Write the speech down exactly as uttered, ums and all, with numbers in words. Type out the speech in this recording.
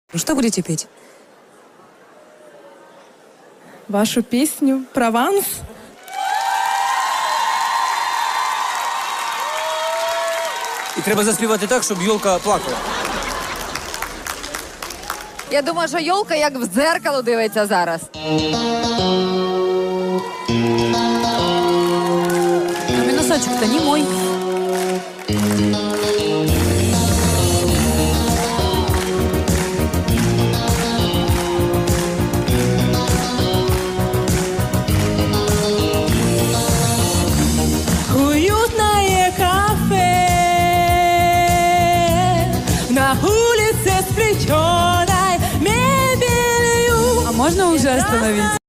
Что будете петь? Вашу пісню «Прованс». І треба заспівати так, щоб Йолка плакала. Я думаю, що Йолка як в дзеркало дивиться зараз. А мій носочок-то не мой. Уютное кафе на улице с плетеной мебелью. А можно уже остановить?